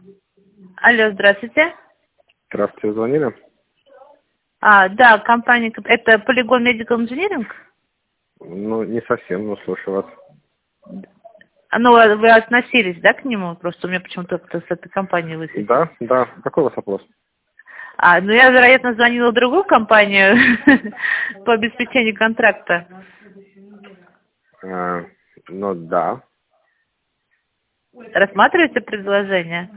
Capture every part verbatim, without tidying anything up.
Алло, здравствуйте. Здравствуйте, звонили? А, да, компания, это Polygon Medical Engineering? Ну, не совсем, но слушаю вас. Ну, вы относились, да, к нему? Просто у меня почему-то с этой компанией высветилось. Да, да. Какой у вас вопрос? А, ну я, вероятно, звонила в другую компанию по обеспечению контракта. А, ну, да. Рассматриваете предложение?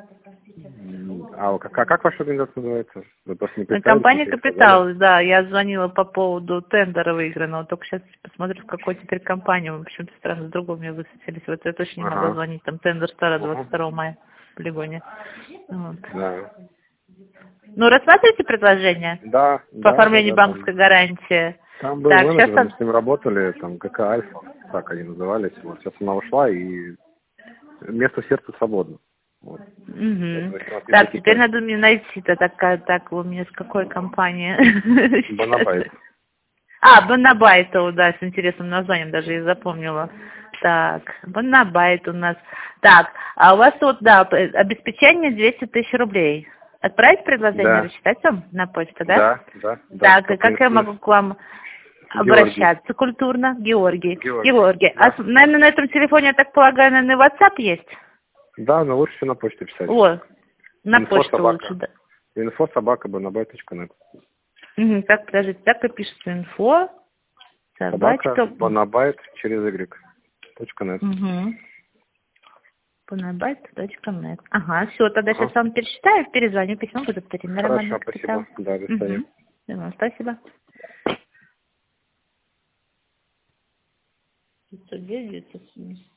А как, а как ваша организация называется? Вы просто не Ну, представились, компания ничего не сказали. «Капитал», да, я звонила по поводу тендера выигранного, только сейчас посмотрю, в какой теперь компании, вы почему-то сразу в другом мне высветились. Вот я точно не могла Ага. звонить, там тендер старый двадцать Угу. второго мая в полигоне. Вот. Да. Ну, рассматриваете предложение Да, по да, да, оформлению да, там. банковской гарантии? Там был Так, сейчас... менеджер, мы с ним работали, там ГК Альфа, так они назывались. Вот сейчас она ушла, и место в сердце свободно. Вот. Угу. Поэтому, если у вас есть Так, теперь какие-то надо мне найти-то такая, так, вы мне с какой компании? бонобайт. А, Бонабайт, да, с интересным названием даже я запомнила. Так, Бонабайт у нас. Так, а у вас тут, да, обеспечение двести тысяч рублей. Отправить предложение, Да, рассчитать вам на почту, да? да, да, да. Так, и Только как я инф- могу к вам Георгий. обращаться культурно? Георгий. Георгий. Георгий, а, Да. с- наверное, на этом телефоне, я так полагаю, наверное, WhatsApp есть? Да, но лучше всего на почту писать. О, на Инфо почту лучше, собака. да. Инфо собака бонобайт точка нет. Угу, так, подождите, так и пишется инфо, Собака собачка, бонобайт через Y. Точка нет. угу, понабайт точка нет. Ага, все, тогда сейчас Ага. вам перечитаю, перезвоню, письмо будет на Романа Хорошо, Капитал. спасибо. Да, до свидания. Угу. Да, спасибо. девятьсот девять, девятьсот семьдесят.